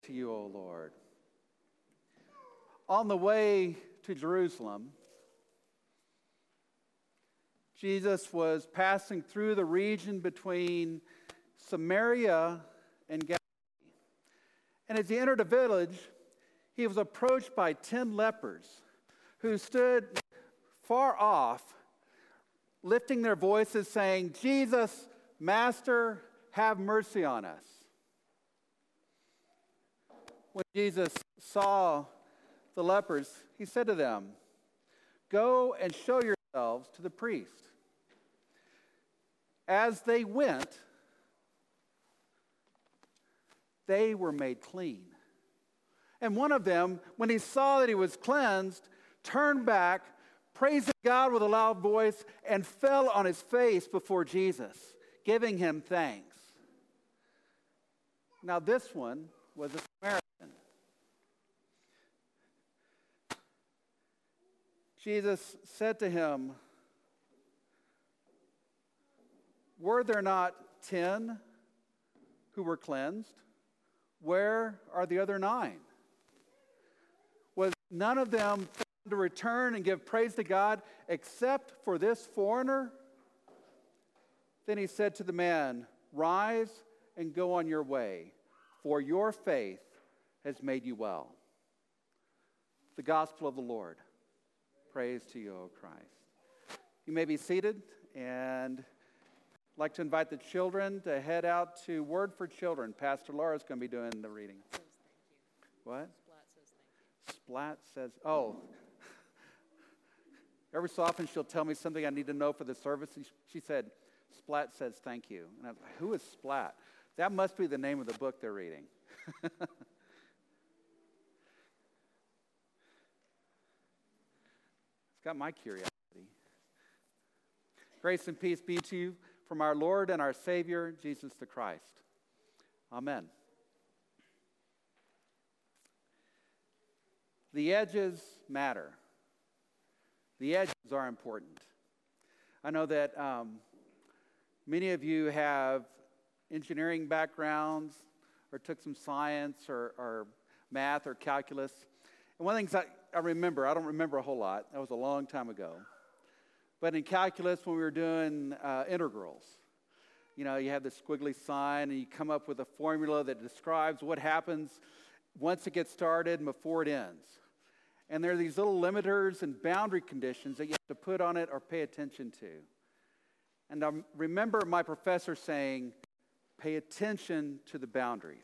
To you, O Lord. On the way to Jerusalem, Jesus was passing through the region between Samaria and Galilee. And as he entered a village, he was approached by 10 lepers who stood far off, lifting their voices, saying, "Jesus, Master, have mercy on us." When Jesus saw the lepers, he said to them, "Go and show yourselves to the priest." As they went, they were made clean. And one of them, when he saw that he was cleansed, turned back, praising God with a loud voice, and fell on his face before Jesus, giving him thanks. Now this one was a Samaritan. Jesus said to him, "Were there not 10 who were cleansed? Where are the other 9? Was none of them found to return and give praise to God except for this foreigner?" Then he said to the man, "Rise and go on your way, for your faith has made you well." The gospel of the Lord. Praise to you, O Christ. You may be seated, and I'd like to invite the children to head out to Word for Children. Pastor Laura's going to be doing the reading. Says thank you. What? Splat says thank you. Splat says, oh. Every so often she'll tell me something I need to know for the service. She said, "Splat says thank you." And I was like, who is Splat? That must be the name of the book they're reading. It's got my curiosity. Grace and peace be to you from our Lord and our Savior, Jesus the Christ. Amen. The edges matter. The edges are important. I know that many of you have engineering backgrounds or took some science or math or calculus. And one of the things I remember, I don't remember a whole lot. That was a long time ago. But in calculus, when we were doing integrals, you know, you have the squiggly sign and you come up with a formula that describes what happens once it gets started and before it ends. And there are these little limiters and boundary conditions that you have to put on it or pay attention to. And I remember my professor saying, pay attention to the boundaries.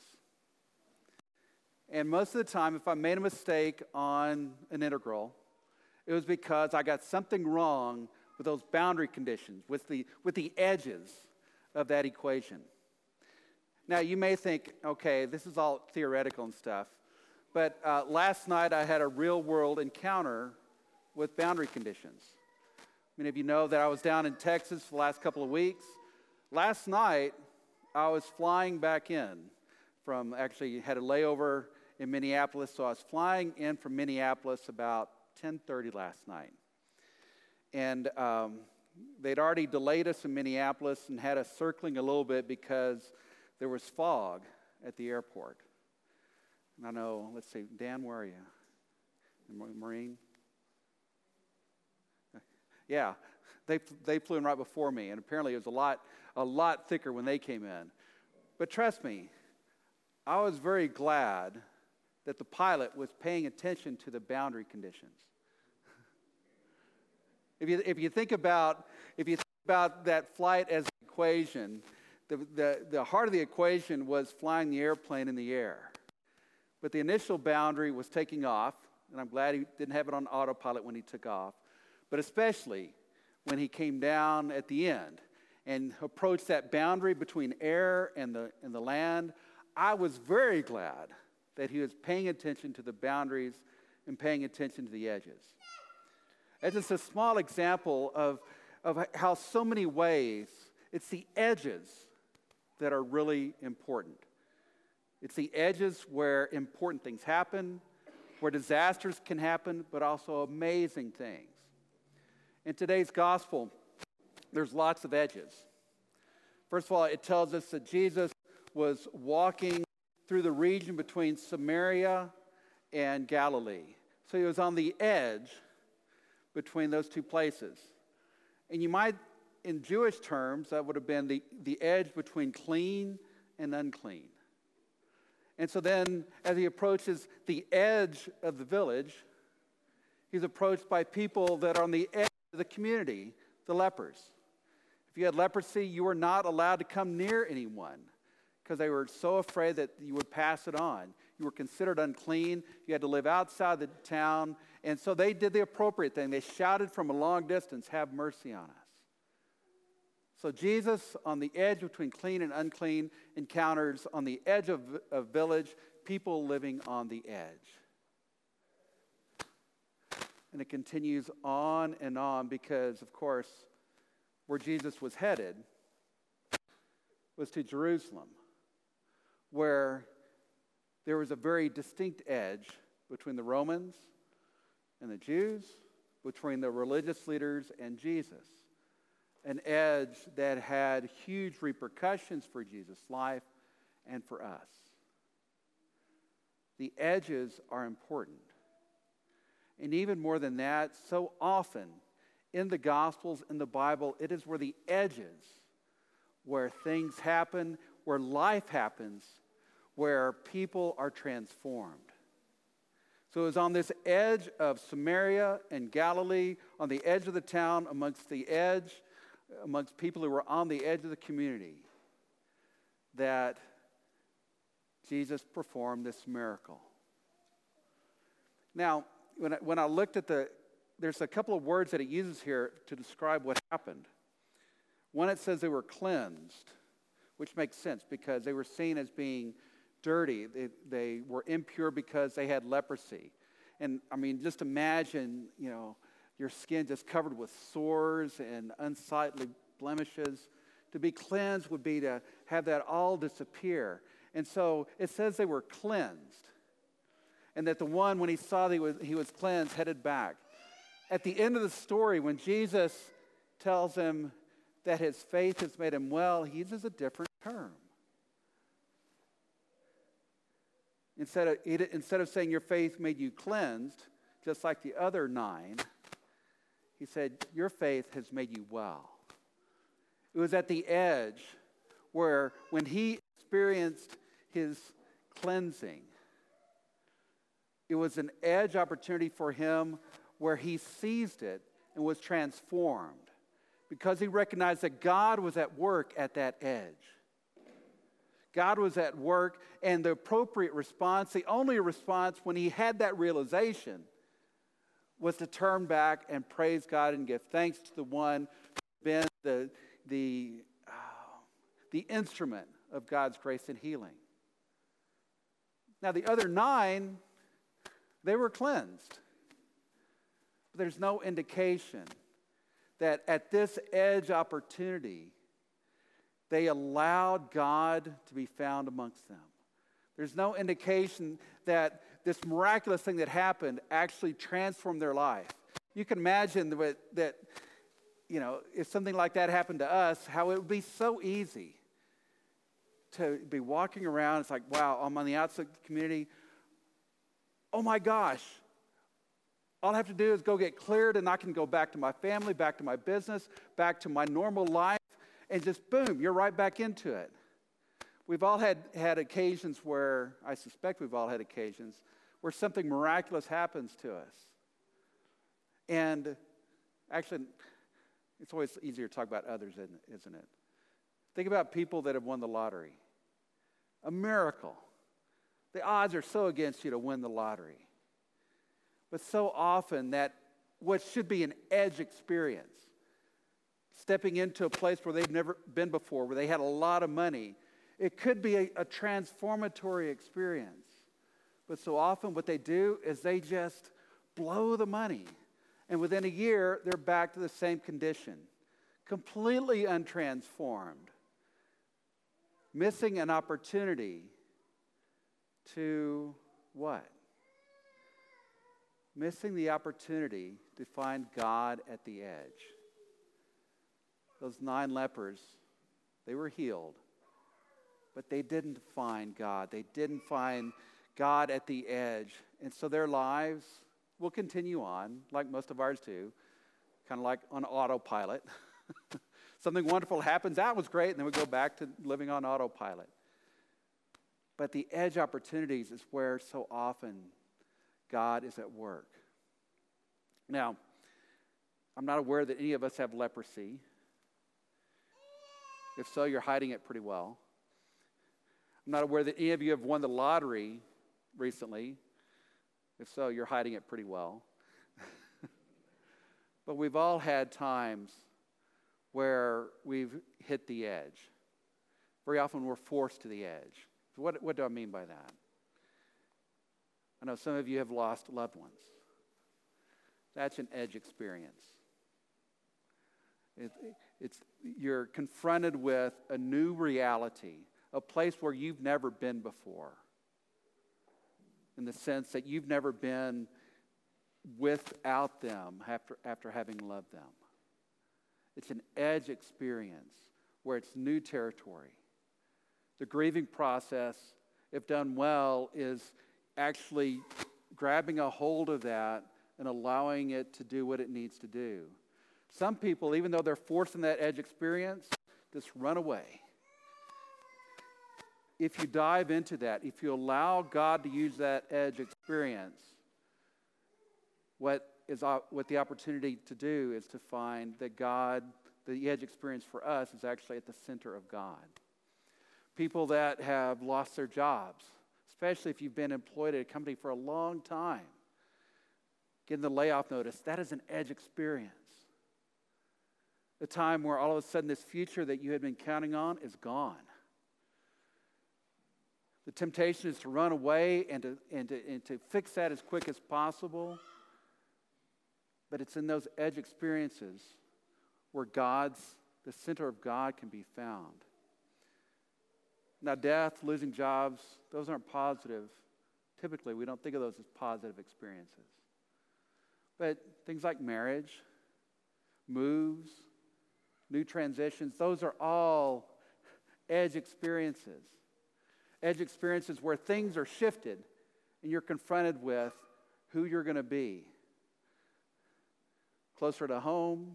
And most of the time, if I made a mistake on an integral, it was because I got something wrong with those boundary conditions, with the edges of that equation. Now, you may think, okay, this is all theoretical and stuff, but last night I had a real-world encounter with boundary conditions. Many of you know that I was down in Texas for the last couple of weeks. Last night, I was flying back in from, actually had a layover in Minneapolis, so I was flying in from Minneapolis about 10:30 last night. And they'd already delayed us in Minneapolis and had us circling a little bit because there was fog at the airport. And I know, let's see, Dan, where are you? Marine? Yeah, they flew in right before me, and apparently it was a lot thicker when they came in. But trust me, I was very glad that the pilot was paying attention to the boundary conditions. If you think about that flight as an equation, the heart of the equation was flying the airplane in the air. But the initial boundary was taking off, and I'm glad he didn't have it on autopilot when he took off, but especially when he came down at the end and approached that boundary between air and the land. I was very glad that he was paying attention to the boundaries and paying attention to the edges. It's just a small example of how so many ways it's the edges that are really important. It's the edges where important things happen, where disasters can happen, but also amazing things. In today's gospel, there's lots of edges. First of all, it tells us that Jesus was walking through the region between Samaria and Galilee. So he was on the edge between those two places. And you might, in Jewish terms, that would have been the edge between clean and unclean. And so then, as he approaches the edge of the village, he's approached by people that are on the edge of the community, the lepers. If you had leprosy, you were not allowed to come near anyone because they were so afraid that you would pass it on. You were considered unclean. You had to live outside the town. And so they did the appropriate thing. They shouted from a long distance, "Have mercy on us." So Jesus, on the edge between clean and unclean, encounters on the edge of a village, people living on the edge. And it continues on and on because, of course, where Jesus was headed was to Jerusalem, where there was a very distinct edge between the Romans and the Jews, between the religious leaders and Jesus. An edge that had huge repercussions for Jesus' life and for us. The edges are important. And even more than that, so often in the Gospels, in the Bible, it is where the edges, where things happen, where life happens, where people are transformed. So it was on this edge of Samaria and Galilee, on the edge of the town, amongst people who were on the edge of the community, that Jesus performed this miracle. Now, when I looked at there's a couple of words that it uses here to describe what happened. One, it says they were cleansed, which makes sense because they were seen as being dirty. They were impure because they had leprosy. And I mean, just imagine, your skin just covered with sores and unsightly blemishes. To be cleansed would be to have that all disappear. And so it says they were cleansed. And that the one, when he saw that he was cleansed, headed back. At the end of the story, when Jesus tells him that his faith has made him well, he uses a different term. Instead of saying your faith made you cleansed, just like the other 9, he said, your faith has made you well. It was at the edge where when he experienced his cleansing, it was an edge opportunity for him where he seized it and was transformed because he recognized that God was at work at that edge. God was at work, and the appropriate response, the only response when he had that realization, was to turn back and praise God and give thanks to the one who's been the instrument of God's grace and healing. Now, the other 9, they were cleansed. But there's no indication that at this edge opportunity, they allowed God to be found amongst them. There's no indication that this miraculous thing that happened actually transformed their life. You can imagine that if something like that happened to us, how it would be so easy to be walking around. It's like, wow, I'm on the outside of the community. Oh my gosh. All I have to do is go get cleared and I can go back to my family, back to my business, back to my normal life. And just boom, you're right back into it. We've all had occasions where, I suspect we've all had occasions, where something miraculous happens to us. And actually, it's always easier to talk about others, isn't it? Think about people that have won the lottery. A miracle. The odds are so against you to win the lottery. But so often that what should be an edge experience, stepping into a place where they've never been before, where they had a lot of money, it could be a transformatory experience. But so often what they do is they just blow the money. And within a year, they're back to the same condition, completely untransformed, missing an opportunity to what? Missing the opportunity to find God at the edge. Those 9 lepers, they were healed. but they didn't find God. They didn't find God at the edge. And so their lives will continue on, like most of ours do, kind of like on autopilot. Something wonderful happens, that was great, and then we go back to living on autopilot. But the edge opportunities is where so often God is at work. Now, I'm not aware that any of us have leprosy. If so, you're hiding it pretty well. I'm not aware that any of you have won the lottery recently. If so, you're hiding it pretty well. But we've all had times where we've hit the edge. Very often we're forced to the edge. So what do I mean by that? I know some of you have lost loved ones. That's an edge experience. You're confronted with a new reality, a place where you've never been before, in the sense that you've never been without them after having loved them. It's an edge experience where it's new territory. The grieving process, if done well, is actually grabbing a hold of that and allowing it to do what it needs to do. Some people, even though they're forced in that edge experience, just run away. If you dive into that, if you allow God to use that edge experience, what the opportunity to do is to find that God, the edge experience for us, is actually at the center of God. People that have lost their jobs, especially if you've been employed at a company for a long time, getting the layoff notice, that is an edge experience. A time where all of a sudden this future that you had been counting on is gone. The temptation is to run away and to fix that as quick as possible. But it's in those edge experiences where the center of God can be found. Now, death, losing jobs, those aren't positive. Typically, we don't think of those as positive experiences. But things like marriage, moves, new transitions, those are all edge experiences. Edge experiences where things are shifted and you're confronted with who you're going to be. Closer to home.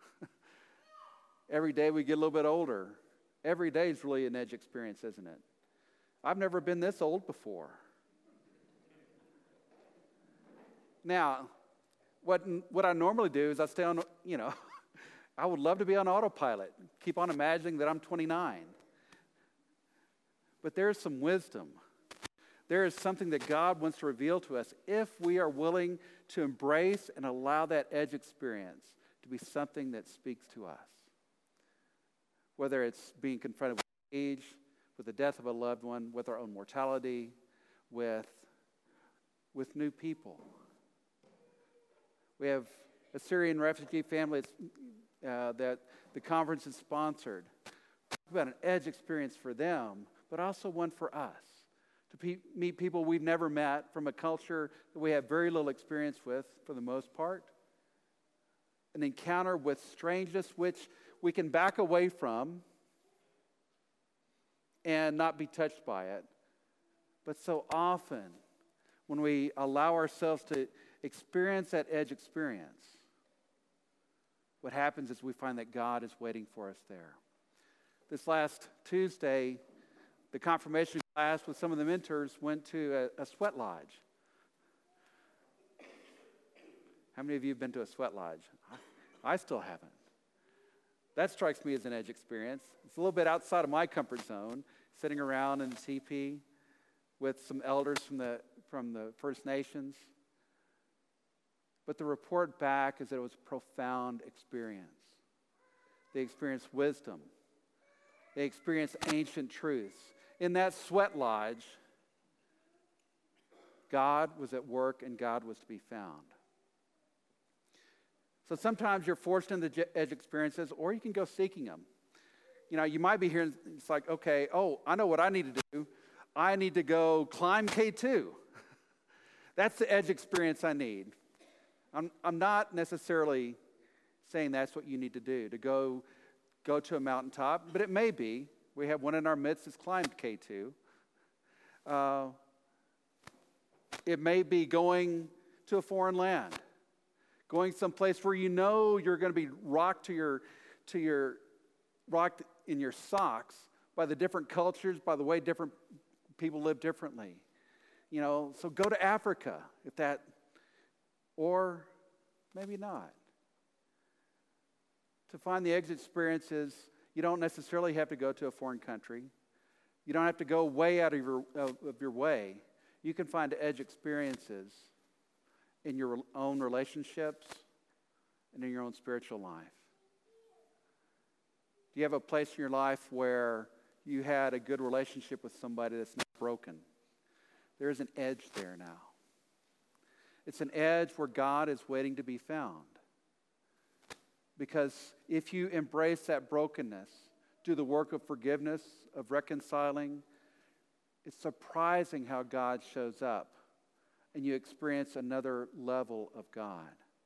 Every day we get a little bit older. Every day is really an edge experience, isn't it? I've never been this old before. Now, what I normally do is I stay on, I would love to be on autopilot. Keep on imagining that I'm 29. But there's some wisdom. There is something that God wants to reveal to us if we are willing to embrace and allow that edge experience to be something that speaks to us. Whether it's being confronted with age, with the death of a loved one, with our own mortality, with new people. We have a Syrian refugee family that the conference is sponsored. About an edge experience for them, but also one for us. To meet people we've never met from a culture that we have very little experience with for the most part. An encounter with strangeness which we can back away from and not be touched by it. But so often, when we allow ourselves to experience that edge experience, what happens is we find that God is waiting for us there. This last Tuesday, the confirmation class with some of the mentors went to a sweat lodge. How many of you have been to a sweat lodge? I still haven't. That strikes me as an edge experience. It's a little bit outside of my comfort zone, sitting around in a teepee with some elders from the First Nations. But the report back is that it was a profound experience. They experienced wisdom. They experienced ancient truths. In that sweat lodge, God was at work and God was to be found. So sometimes you're forced into the edge experiences, or you can go seeking them. You might be here and it's like, okay, I know what I need to do. I need to go climb K2. That's the edge experience I need. I'm not necessarily saying that's what you need to do, to go to a mountaintop, but it may be. We have one in our midst that's climbed K2. It may be going to a foreign land, going someplace where you know you're going to be rocked rocked in your socks by the different cultures, by the way different people live differently. So go to Africa or maybe not. To find the edge experiences, you don't necessarily have to go to a foreign country. You don't have to go way out of your way. You can find edge experiences in your own relationships and in your own spiritual life. Do you have a place in your life where you had a good relationship with somebody that's not broken? There's an edge there now. It's an edge where God is waiting to be found. Because if you embrace that brokenness, do the work of forgiveness, of reconciling, it's surprising how God shows up and you experience another level of God.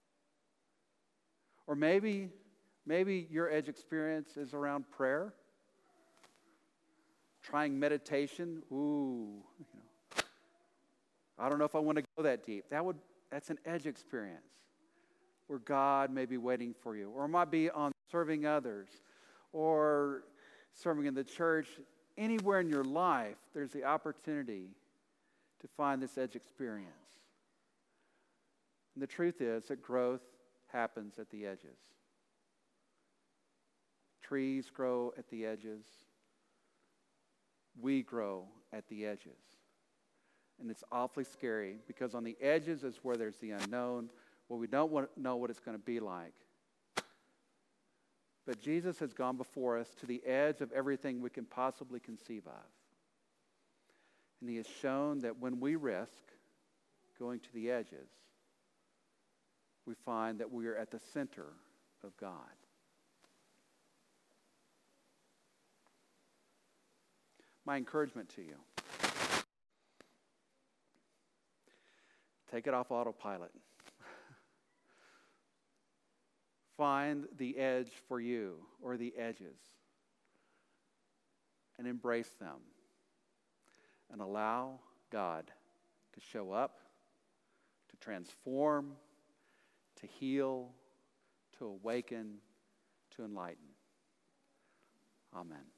Or maybe your edge experience is around prayer, trying meditation. I don't know if I want to go that deep. That's an edge experience where God may be waiting for you. Or it might be on serving others or serving in the church. Anywhere in your life, there's the opportunity to find this edge experience. And the truth is that growth happens at the edges. Trees grow at the edges. We grow at the edges. And it's awfully scary because on the edges is where there's the unknown, where we don't know what it's going to be like. But Jesus has gone before us to the edge of everything we can possibly conceive of. And he has shown that when we risk going to the edges, we find that we are at the center of God. My encouragement to you, take it off autopilot. Find the edge for you, or the edges, and embrace them. And allow God to show up, to transform, to heal, to awaken, to enlighten. Amen.